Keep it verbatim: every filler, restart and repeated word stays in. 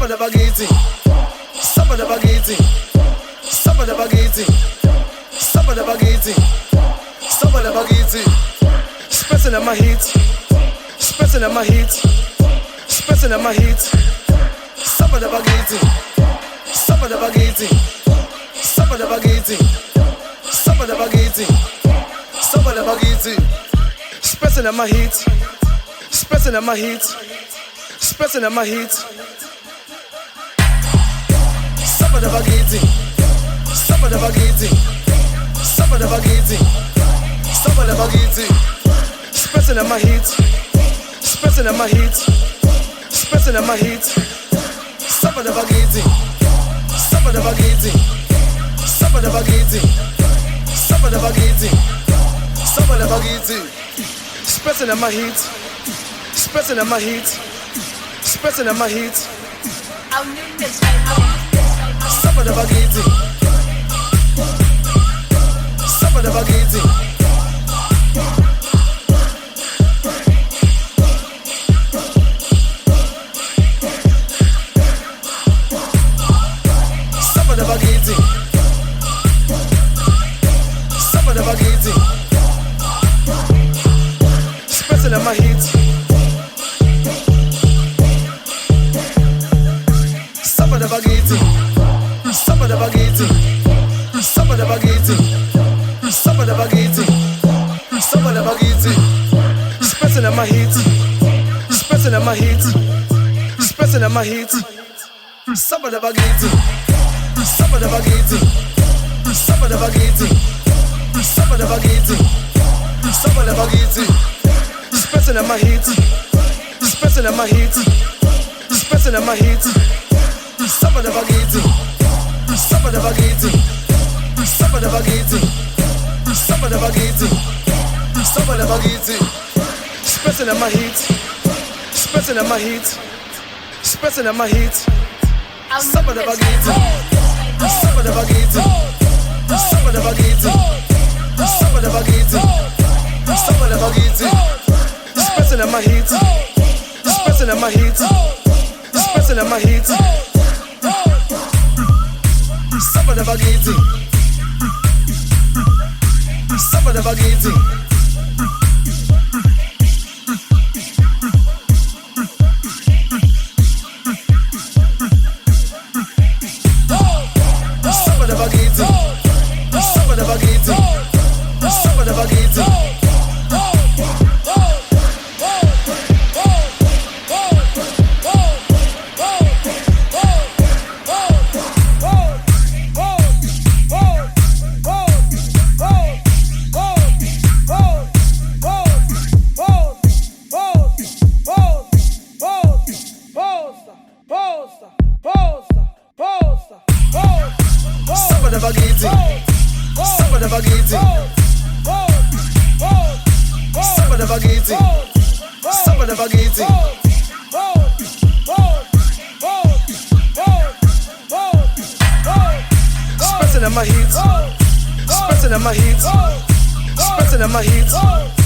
Sabbada baghetti, sabbada baghetti, sabbada baghetti, sabbada baghetti, sabbada baghetti. Spessing on my heat, spessing on my heat, spessing on my heat. Sabbada baghetti, sabbada baghetti, sabbada baghetti, sabbada baghetti, sabbada baghetti. Spessing on my heat, spessing on my heat, spessing on my heat. Sabbada baghetti, sabbada baghetti, sabbada baghetti, sabbada baghetti. Spessing on my heat, spessing on my heat, spessing on my heat. Sabbada baghetti, sabbada baghetti, sabbada baghetti, sabbada baghetti, sabbada baghetti. Spessing on my heat, spessing on my heat, spessing on my heat. Sabbada baghetti, sabbada baghetti. Sabbada baghetti, sabbada baghetti. Spessing on my heat, sabbada baghetti, sabbada baghetti, sabbada baghetti, sabbada baghetti, sabbada baghetti. Spessing on my heat, spessing on my heat, spessing on my heat. Sabbada baghetti, sabbada baghetti, sabbada baghetti, sabbada baghetti, sabbada baghetti. Spessing on my heat, spessing on my heat, spessing on my heat. Sabbada baghetti, sabbada baghetti, sabbada baghetti, sabbada baghetti, sabbada baghetti. Spessing on my heat, spessing on my heat, spessing on my heat. Sabbada baghetti, sabbada baghetti, sabbada baghetti, sabbada baghetti, sabbada baghetti. Spessing on my heat, spessing on my heat, spessing on my heat. Sabbada baghetti, sabbada baghetti. Sabbada baghetti, sabbada baghetti, sabbada baghetti. Sabbada baghetti, sabbada baghetti, sabbada baghetti, sabbada baghetti. Spessing on my heat, spessing on my heat, spessing on my heat.